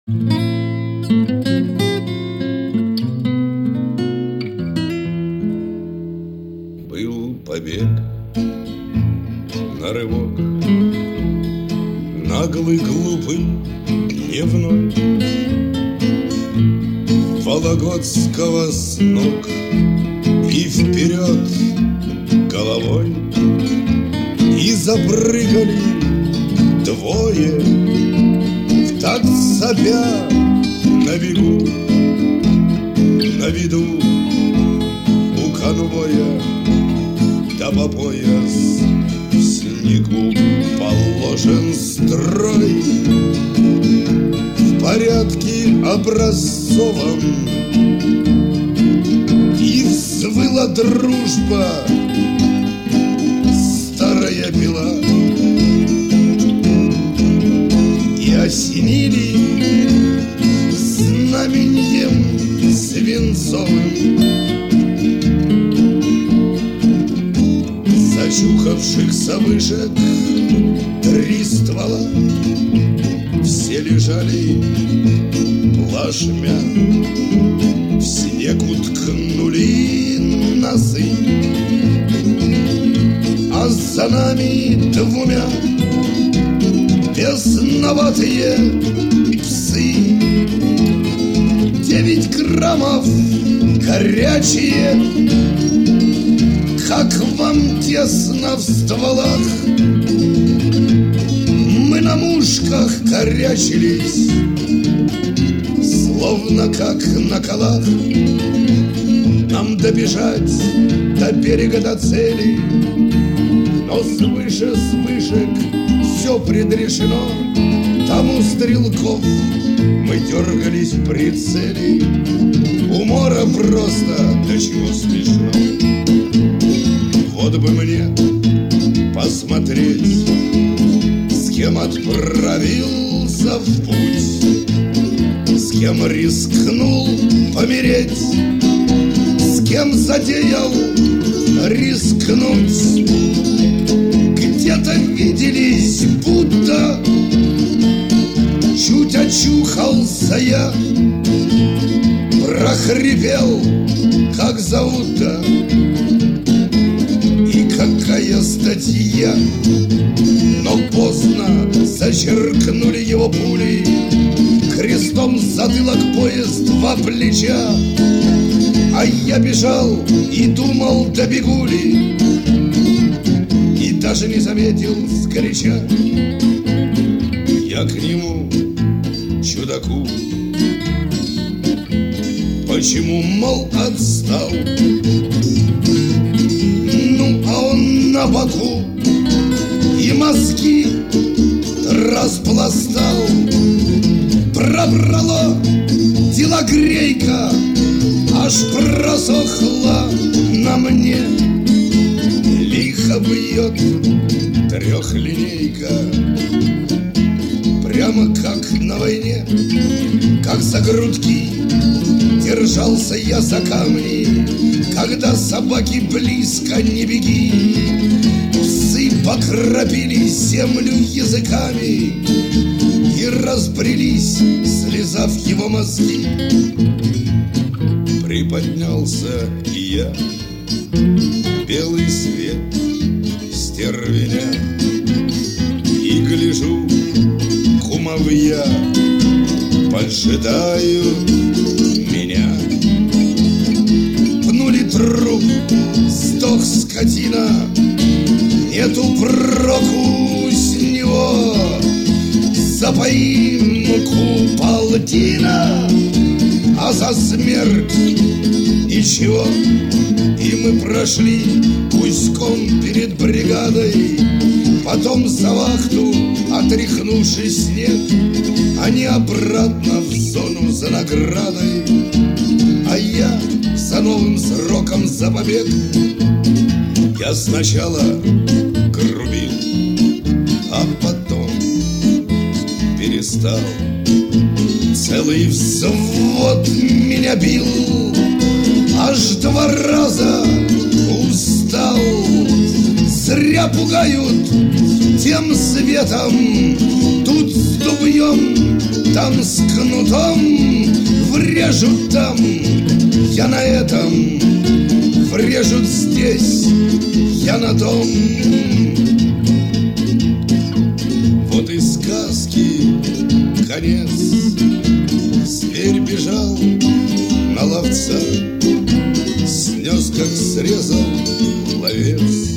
Был побег на рывок, наглый, глупый, дневной, Вологодского с ног и вперед головой. И запрыгали двое, в такт сопя на бегу, на виду у конвоя, да по пояс в снегу положен строй. В порядке образцовом и взвыла дружба, старая пила, и осенили знаменьем свинцовым зачухавшихся вышек 3 ствола. Все лежали плашмя, в снег уткнули носы, а за нами 2 бесноватые псы. 9 граммов горячие, как вам тесно в стволах. Мы на мушках корячились, словно как на колах. Нам добежать до берега, до цели, но свыше с вышек все предрешено. Там у стрелков мы дергались в прицеле. Умора просто, до чего смешно. Вот бы мне посмотреть, с кем отправился в путь, с кем рискнул помереть, с кем затеял рискнуть. Где-то виделись, будто чуть очухался я, прохрипел, как зовут-то и какая статья. Но поздно зачеркнули его пули, крестом затылок, поезд 2 плеча. А я бежал и думал, добегу ли, и даже не заметил сгоряча. Я к нему, чудаку, почему, мол, отстал? Ну, а он на боку и мозги распластал. Пробрало телогрейка, аж просохла на мне. Лихо бьет 3-линейка, прямо как на войне. Как за грудки держался я за камни, когда собаки близко не беги. Псы покропили землю языками и разбрелись, слезав его мозги. Приподнялся и я, белый свет стервеня, и гляжу, кумовья поджидают меня. Пнули труп, сдох скотина, нету проку с него. За поимку полтина, а за смерть ничего. И мы прошли гуськом перед бригадой, потом за вахту, отряхнувший снег, они обратно в зону за наградой, а я за новым сроком, за побег. Я сначала грубил, а потом перестал. Целый взвод меня бил, аж 2 раза устал. Зря пугают тем светом, тут с дубьем копьем, там с кнутом, врежут там, я на этом, врежут здесь, я на том. Вот и сказки конец. Зверь бежал на ловца, снес, как срезал ловец.